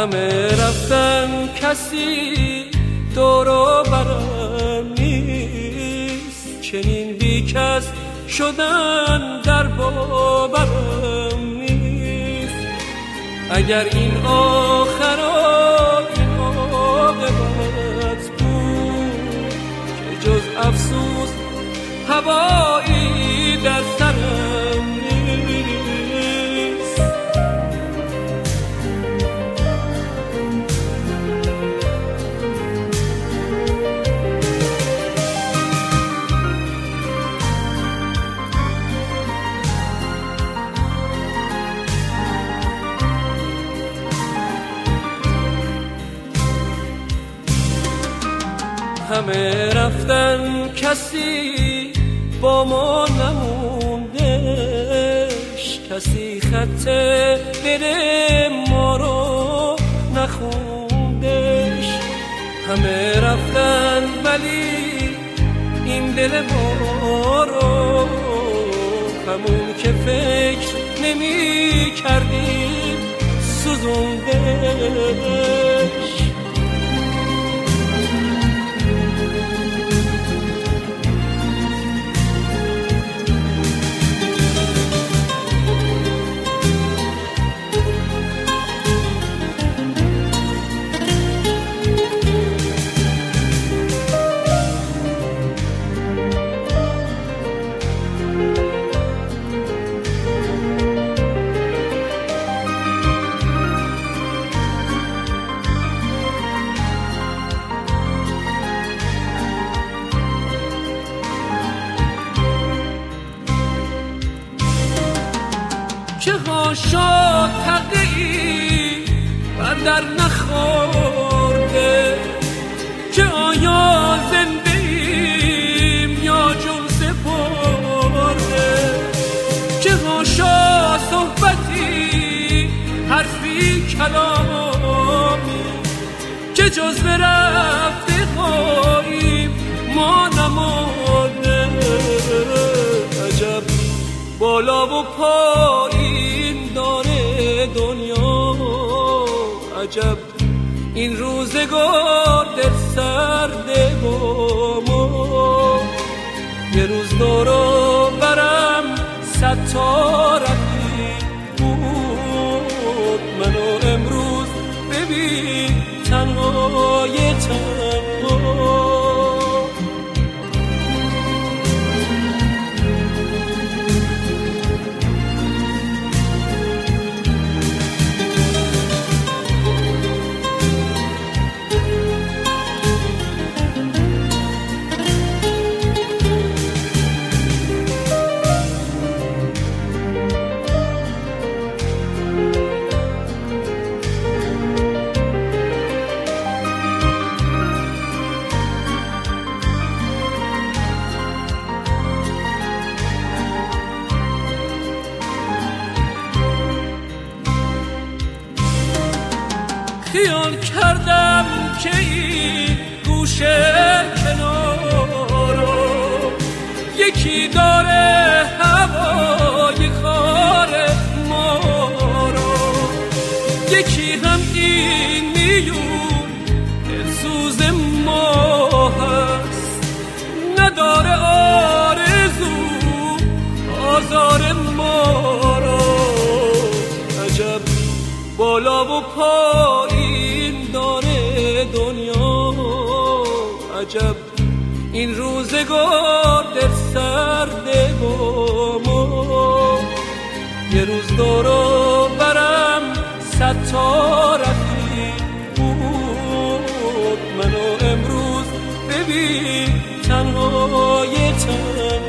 همه رفتن کسی دور و برم نیست، چنین بی کس شدن در باورم نیست. اگر این آخرات عاقبت بود که جز افسوس هوایی در سرم نیست. همه رفتن کسی با ما نموندش، کسی خط دل ما رو نخوندش. همه رفتن ولی این دل ما رو همون که فکر نمی کردیم سوزوندش. چه ها شد تقیی بر در نخورده، چه آیا زنده ایم یا جون سپرده. چه ها شد صحبتی حرفی کلامی که جز به رفته خواهیم ما نمانده. عجب بالا و پایین داره دنیا، عجب این روزگار دل سرده با ما. یه روز دورو برم 100 تا رفیق بود، منو امروز ببین تنهای تنها. خیال کردم که این گوشه کنارو یکی داره هوای خار ما رو، یکی هم این میون دلسوز ما هست، نداره آرزو آزار ما رو. عجب بالا و پایین داره دنیا، عجب این روزگار دل سرده با ما. یه روز دورو برم 100 تا رفیق بود، منو امروز ببین تنهای تنها.